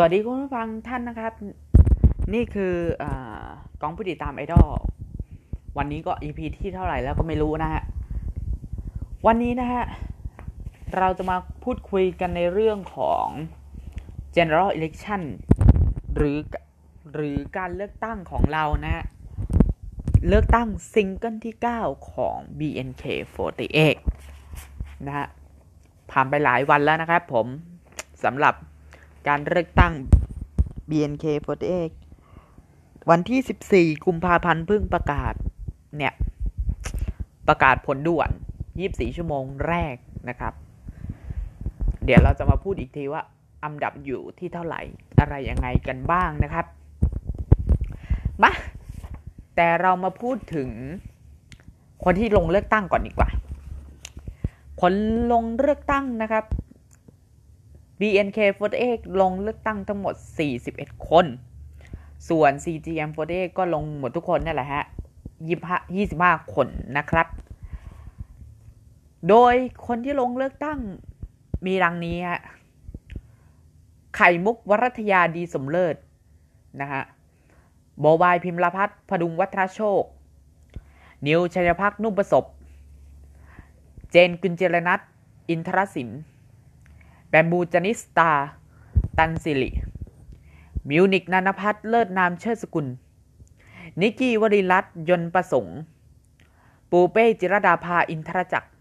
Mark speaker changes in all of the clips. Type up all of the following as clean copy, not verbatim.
Speaker 1: สวัสดีคุณผู้ฟังท่านนะครับนี่คืออกองผู้ติดตามไอดอลวันนี้ก็ EP ที่เท่าไหร่แล้วก็ไม่รู้นะฮะวันนี้นะฮะเราจะมาพูดคุยกันในเรื่องของ General Election หรือการเลือกตั้งของเรานะฮะเลือกตั้งซิงเกิลที่9ของ BNK48 นะฮะผ่านไปหลายวันแล้วนะครับผมสำหรับการเลือกตั้ง BNK48 วันที่14กุมภาพันธ์เพิ่งประกาศผลด่วน24ชั่วโมงแรกนะครับเดี๋ยวเราจะมาพูดอีกทีว่าอันดับอยู่ที่เท่าไหร่อะไรยังไงกันบ้างนะครับมาแต่เรามาพูดถึงคนที่ลงเลือกตั้งก่อนดีกว่าคนลงเลือกตั้งนะครับ BNK48 ลงเลือกตั้งทั้งหมด41คนส่วน CGM48 ก็ลงหมดทุกคนนั่นแหละฮะ25คนนะครับโดยคนที่ลงเลือกตั้งมีดังนี้ฮะไข่มุกวรัตยาดีสมเลิศนะฮะโบบายพิมพ์พัฒน์พดุงวัฒนโชคนิวชัยภักดิ์นุ่มประสบเจนกุญเจรนัทอินทรศิลป์แบมบูจนิสตาตันสิริมิวนิกนันพัฒน์เลิศนามเชิดสกุลนิกกี้วริรัตน์ยนต์ประสงค์ปูเป้จิรดาภาอินทจักร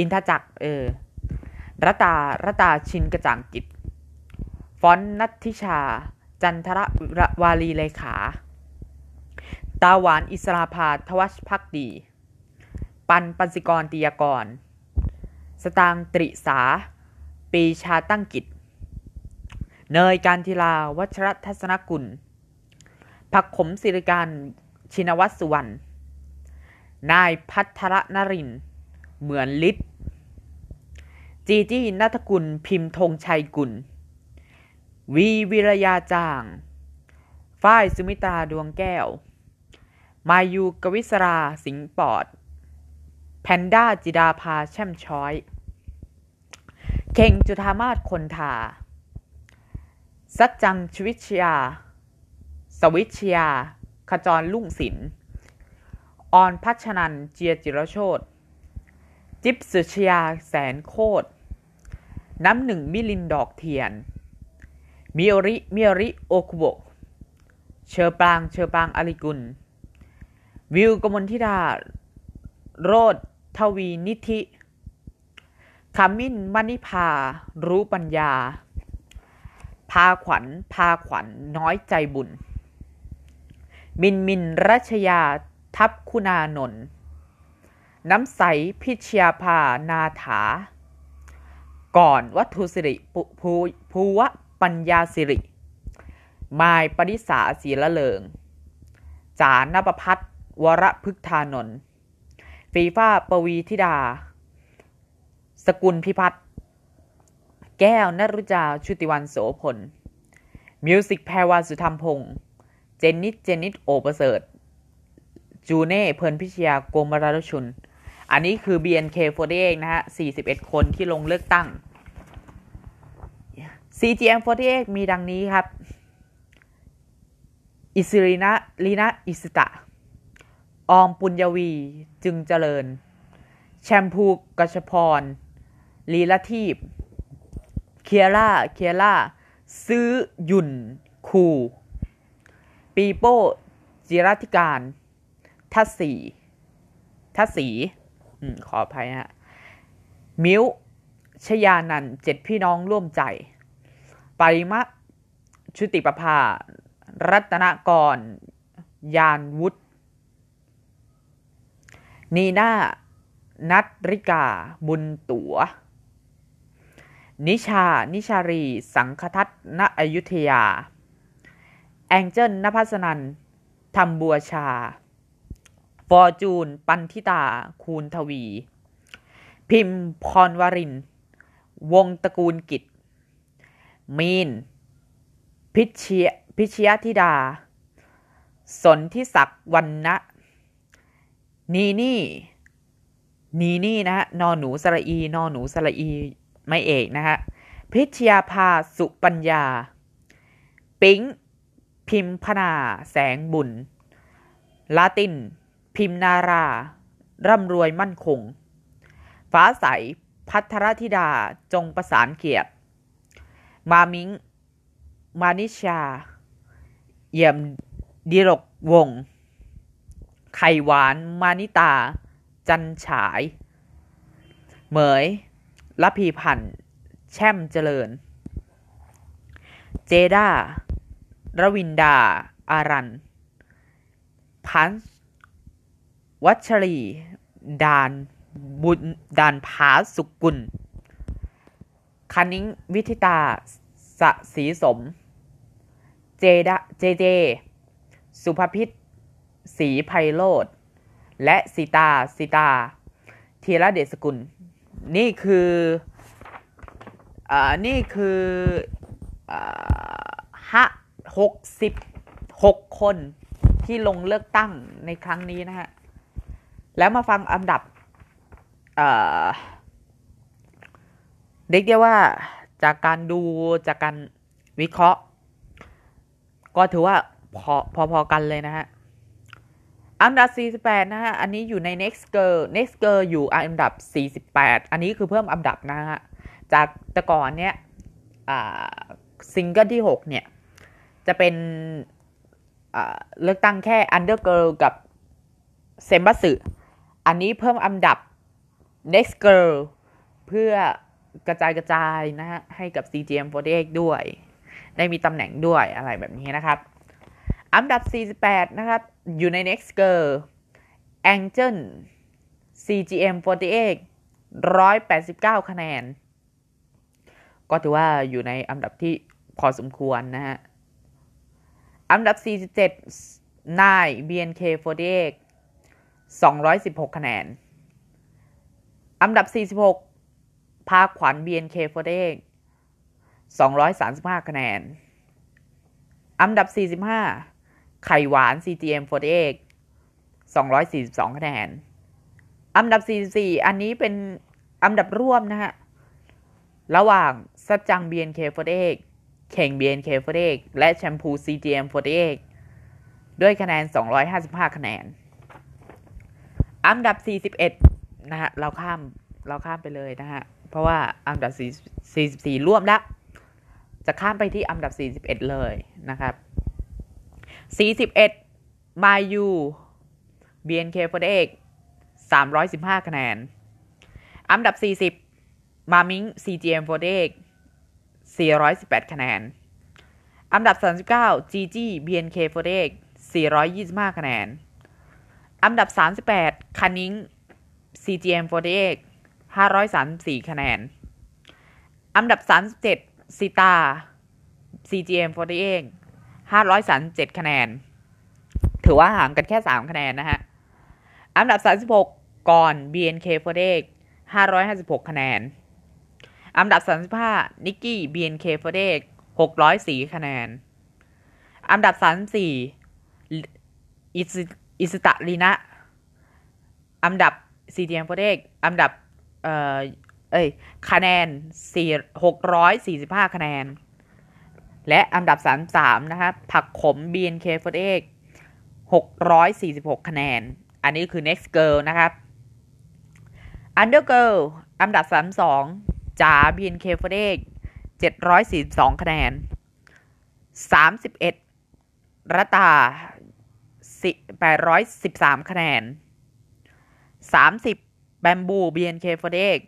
Speaker 1: รัตาชินกระจ่างกิจฟอนต์นัทธิชาจันทรวาลีเลขาตาหวานอิสราภาทวัชภักดีปัญสิกรติยากรสตางค์ตริสาปีชาตั้งกิจเนยการทิลาวัชรทัศนกุลภักขมศิริการชินวัตรสุวรรณนายพัทรนรินทร์เหมือนฤทธิ์จีจี้ณัฐกุลพิมพ์ธงชัยกุลวีวิรยาจางฝ้ายสุมิตราดวงแก้วมายูกวิศราสิงห์ปอดแพนด้าจิดาภาแช่มช้อยเข่งจุฑามาศคนทาสัจจังชวิชยาสวิชยาขจรลุ่งศิลป์ออนพัชนันเจียจิรโชตจิ๊บสุชยาแสนโคตรน้ำหนึ่งมิลินดอกเทียนมิโอริโอคุโบเชอปรางอลิกุลวิวกมลธิดาโรดทวีนิธิขมิ้นมณิภารู้ปัญญาพาขวัญน้อยใจบุญมินรัชยาทัพคุณานนท์น้ำใสพิชยาภานาถาก่อนวัตถุสิริภูวะปัญญาสิริมายปริษาศีละเลิงจานประพัฒน์วรพฤกธานนท์ฟีฟ้าปวีธิดาสกุลพิพัฒน์แก้วนรุจาชุติวันโสพลมิวสิกแพรวาสุธรรมพงษ์เจนนิดโอประเสริฐจูเน่เพลินพิชยาโกมรชุนอันนี้คือ BNK48 นะฮะ41คนที่ลงเลือกตั้ง CGM48 มีดังนี้ครับอิสิรินะลีนะอิสตะออมปุญญวีจึงเจริญแชมพูกชพรลีละทีบเคียร่าซื้อหยุ่นคูปีโป้จิรธิการทัศสีขออภัยฮะมิ้วชยานันท์7พี่น้องร่วมใจปริมะชุติประภารัตนกรยานวุฒินีน่านัทริกาบุญตั๋วนิชารีสังคทัศน์ณอยุธยาแองเจิลนภัสนันธรรมบัวชาฟอร์จูนปันธิตาคูณทวีพิมพ์พรวรินทร์วงตระกูลกิจมีนพิชยธิดาสนธิศักดิ์วรรณะนีนี่นะฮะนอหนูสระอีไม่เอกนะฮะพิชยาภาสุปัญญาปิ๊งพิมพนาแสงบุญลาตินพิมนาราร่ำรวยมั่นคงฟ้าใสพัทรธิดาจงประสานเกียรติมามิงมานิชาเยี่ยมดิรกวงไข่หวานมานิตาจันฉายเหมยละพีพันธ์แช่มเจริญเจด้ารวินดาอารันพันวัชรีดานบุญดานผาสุกุลคณิ้งวิทิตาสศรีสมเจเจสุภพิษศรีไพโรจน์และสิตาธีรเดชสกุลนี่คือ66 คนที่ลงเลือกตั้งในครั้งนี้นะฮะแล้วมาฟังอันดับเรียกได้ว่าจากการดูจากการวิเคราะห์ก็ถือว่าพอกันเลยนะฮะอันดับ48นะฮะอันนี้อยู่ใน Next Girl อยู่อันดับ48อันนี้คือเพิ่มอันดับนะฮะจากแต่ก่อนเนี้ยซิงเกิลที่6เนี่ยจะเป็นเลือกตั้งแค่ Undergirl กับเซมบัสึอันนี้เพิ่มอันดับ Next Girl เพื่อกระจายนะฮะให้กับ CGM48 ด้วยได้มีตำแหน่งด้วยอะไรแบบนี้นะครับอันดับ48นะครับอยู่ใน Next Girl Angel CGM48 189 คะแนนก็ถือว่าอยู่ในอันดับที่พอสมควรนะฮะอันดับ47 Nine BNK48 216 คะแนนอันดับ46ภาขวัญ BNK48 235 คะแนนอันดับ45ไข่หวาน CGM48 242 คะแนนอันดับ44อันนี้เป็นอันดับร่วมนะฮะระหว่างสัจจัง BNK48 เข่ง BNK48 และแชมพู CGM48 ด้วยคะแนน255 คะแนนอันดับ41นะฮะเราข้ามไปเลยนะฮะเพราะว่าอันดับ44ร่วมแล้วจะข้ามไปที่อันดับ41เลยนะครับ41 Mayu BNK48 315 คะแนนอันดับ40 มามิง CGM48 418 คะแนนอันดับ39 Gigi BNK48 425 คะแนนอันดับ38คานิง CGM48 534 คะแนนอันดับ37สิตา CGM48 537 คะแนนถือว่าห่างกันแค่3คะแนนนะฮะอันดับ36ก่อน BNK48 556 คะแนนอันดับ35นิกกี้ BNK48 604 คะแนนอันดับ34อิสตะลีนะอันดับ CGM48 อันดับคะแนน645 คะแนนและอันดับ33นะครับผักขม BNK48 646 คะแนนอันนี้คือ Next Girl นะครับ Undergirl อันดับ32จ๋า BNK48 742 คะแนน31รัตา813 คะแนน30แบมบู BNK48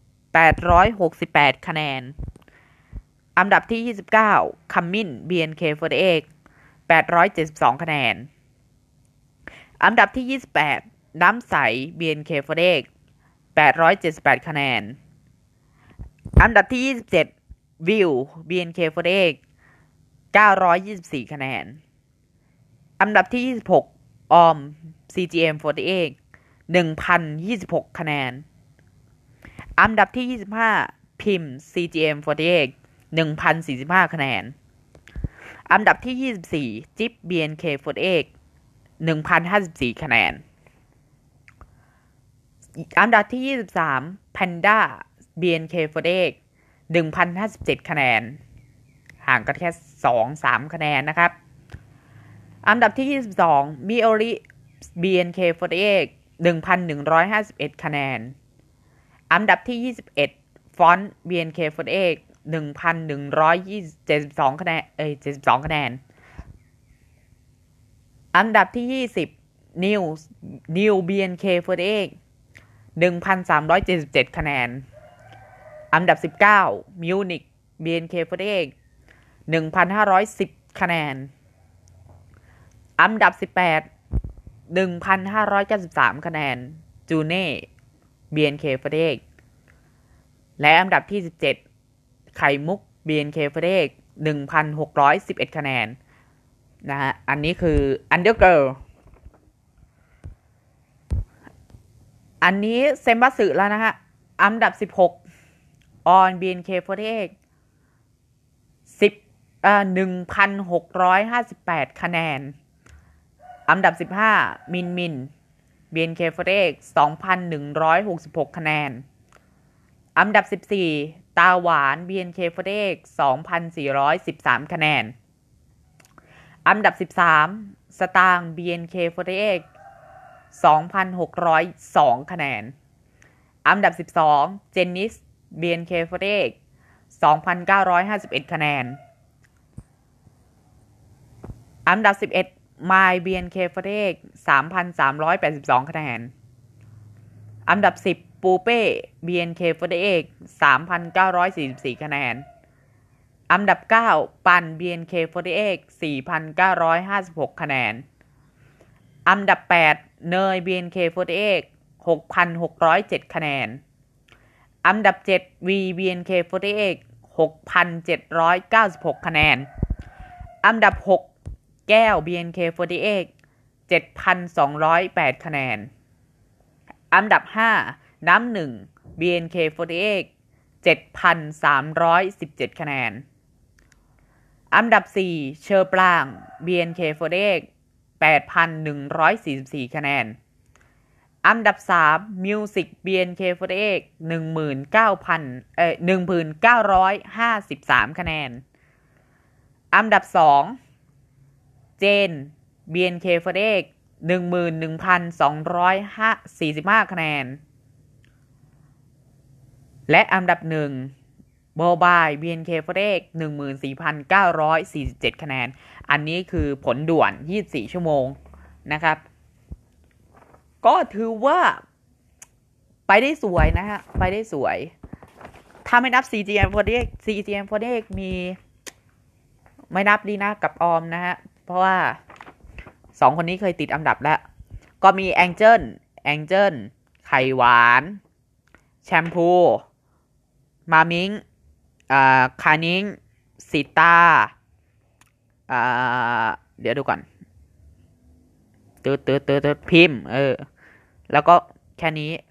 Speaker 1: 868 คะแนนอันดับที่29คัมมิน BNK48 872 คะแนนอันดับที่28น้ำใส BNK48 878 คะแนนอันดับที่27วิว BNK48 924 คะแนนอันดับที่26ออม CGM48 1,026 คะแนนอันดับที่25พิมพ์ CGM48 1,045 คะแนนอันดับที่24จิ๊บ BNK48 1,054 คะแนนอันดับที่23 Panda BNK48 1,057 คะแนนห่างกันแค่ 2-3 คะแนนนะครับอันดับที่ 22 มิโอริ BNK48 1,151 คะแนนอันดับที่ 21 ฟอนต์ BNK48 1,172 คะแนน72 คะแนนอันดับที่ 20 New BNK48 1,377 คะแนนอันดับ 19 Munich BNK48 1,510 คะแนนอันดับ 18 1,593 คะแนนจูเน่ BNK48 และอันดับที่ 17 ไข่มุก BNK48 1,611 คะแนนนะฮะอันนี้คือ Undergirl อันนี้เซมบัสึแล้วนะฮะอันดับ 16 On BNK48 1,658 คะแนนอันดับ 15 มิน BNK48 2,166 คะแนนอันดับ 14 ตาหวาน BNK48 2,413 คะแนนอันดับ 13 สตางค์ BNK48 2,602 คะแนนอันดับ 12 เจนนิส BNK48 2,951 คะแนนอันดับ 11 My BNK48 3,382 คะแนนอันดับ 10 ปูเป้ BNK48 3,944 คะแนนอันดับ 9 ปัน BNK48 4,956 คะแนนอันดับ 8 เนย BNK48 6,607 คะแนนอันดับ 7 V BNK48 6,796 คะแนนอันดับ 6 แก้ว BNK48 7,208 คะแนนอันดับ 5 น้ำหนึ่ง BNK48 7,317 คะแนนอันดับ 4 เชอร์ปราง BNK48 8,144 คะแนนอันดับ 3 มิวสิก BNK48 1,953 คะแนนอันดับ 2 เจน BNK48 11,245 คะแนนและอันดับ 1 โมบาย BNK48 14,947 คะแนนอันนี้คือผลด่วน24 ชั่วโมงนะครับก็ถือว่าไปได้สวยนะฮะไปได้สวยถ้าไม่นับ CGM48 มีไม่นับดีนะกับออมนะฮะเพราะว่า2คนนี้เคยติดอันดับแล้วก็มีแองเจิลไข่หวานแชมพูมามิงคานิงสิตาเดี๋ยวดูก่อนตืดพิมพ์แล้วก็แค่นี้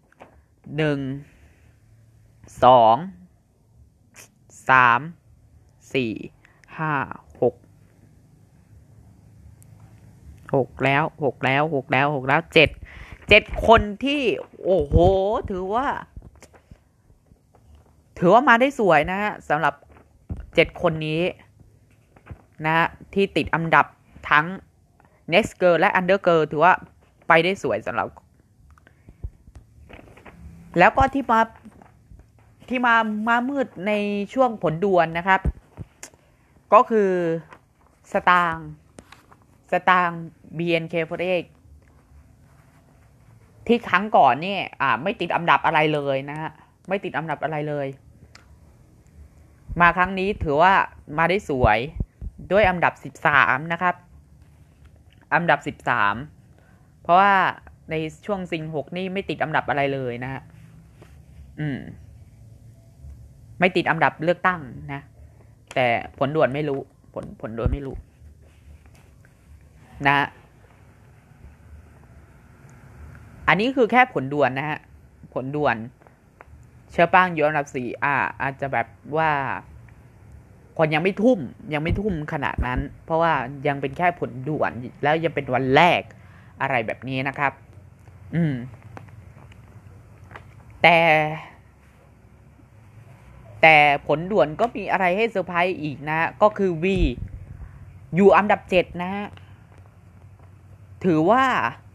Speaker 1: 1 2 3 4 5 6แล้ว7คนที่โอ้โหถือว่ามาได้สวยนะฮะสำหรับ7คนนี้นะที่ติดอันดับทั้ง Next Girl และ Undergirl ถือว่าไปได้สวยสำหรับแล้วก็ที่มามืดในช่วงผลด่วนนะครับก็คือสตางค์ BNK48 ที่ครั้งก่อนนี่ไม่ติดอันดับอะไรเลยนะฮะไม่ติดอันดับอะไรเลยมาครั้งนี้ถือว่ามาได้สวยด้วยอันดับ13นะครับอันดับ13เพราะว่าในช่วงซิง6นี่ไม่ติดอันดับอะไรเลยนะฮะไม่ติดอันดับเลือกตั้งนะแต่ผลด่วนไม่รู้ผลด่วนไม่รู้นะอันนี้คือแค่ผลด่วนนะฮะผลด่วนเชอป้างอยู่อันดับ4อาจจะแบบว่าคนยังไม่ทุ่มขนาดนั้นเพราะว่ายังเป็นแค่ผลด่วนแล้วยังเป็นวันแรกอะไรแบบนี้นะครับแต่แต่ผลด่วนก็มีอะไรให้เซอร์ไพรส์อีกนะก็คือ V อยู่อันดับ7นะฮะถือว่า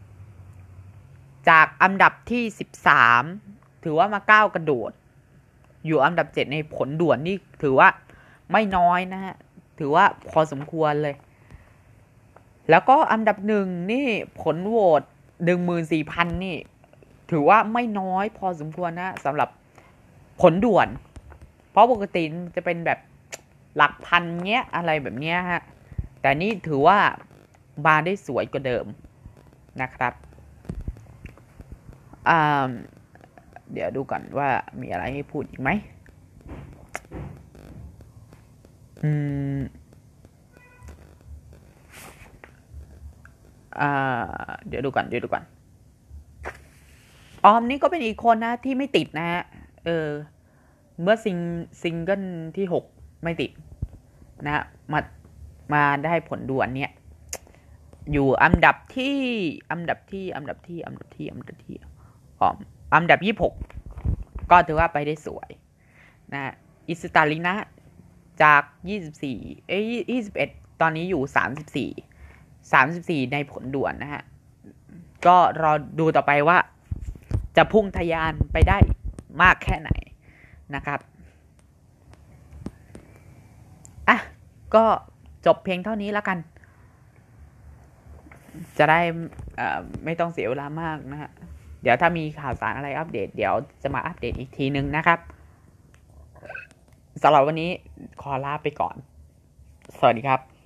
Speaker 1: จากอันดับที่13ถือว่ามาก้าวกระโดดอยู่อันดับ7ในผลด่วนนี่ถือว่าไม่น้อยนะฮะถือว่าพอสมควรเลยแล้วก็อันดับ1นี่ผลโหวต 14,000 นี่ถือว่าไม่น้อยพอสมควรนะสำหรับผลด่วนเพราะปกติจะเป็นแบบหลักพันเงี้ยอะไรแบบเนี้ยฮะแต่นี่ถือว่ามาได้สวยกว่าเดิมนะครับเดี๋ยวดูก่อนว่ามีอะไรให้พูดอีกไหมเดี๋ยวดูก่อนออมนี่ก็เป็นอีกคนนะที่ไม่ติดนะฮะเมื่อซิงเกิลที่6ไม่ติดนะมาได้ผลด่วนเนี่ยอยู่อันดับที่ออมอันดับ26ก็ถือว่าไปได้สวยนะอิสตาลินะจาก21ตอนนี้อยู่34ในผลด่วนนะฮะก็รอดูต่อไปว่าจะพุ่งทะยานไปได้มากแค่ไหนนะครับก็จบเพียงเท่านี้แล้วกันจะได้ไม่ต้องเสียเวลามากนะฮะเดี๋ยวถ้ามีข่าวสารอะไรอัปเดตเดี๋ยวจะมาอัปเดตอีกทีนึงนะครับสำหรับวันนี้ขอลาไปก่อนสวัสดีครับ